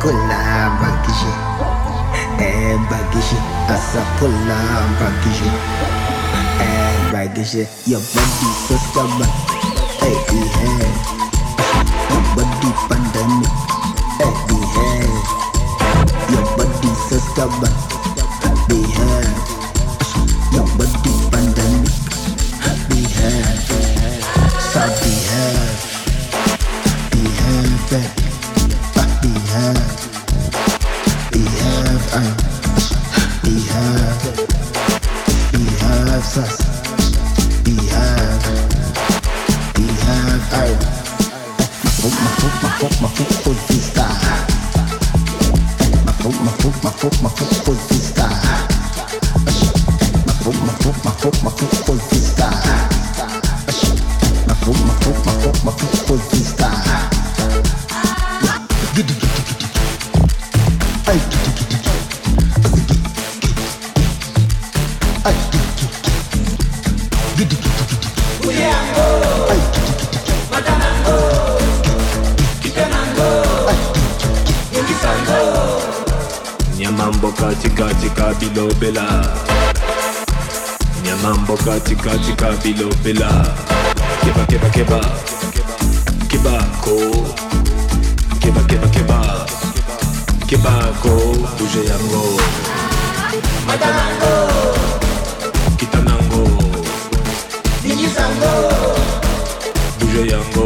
pula bagishi, bagishi, asa pula bagishi, bagishi. Your body so stubborn, hey, your body pandemic, hey, your body so stubborn, behave. Your body pandemic, behave, so behave, baby. Behave, sus. Behave, ay. My foot full freestyle. My foot full freestyle. My foot full freestyle. My foot full freestyle. Nyamambo katika bilo bela. Nyamambo katika bilo bela. Keba Kebako Kebako bouge yango Matanango Kitanango Nigisango bouge yango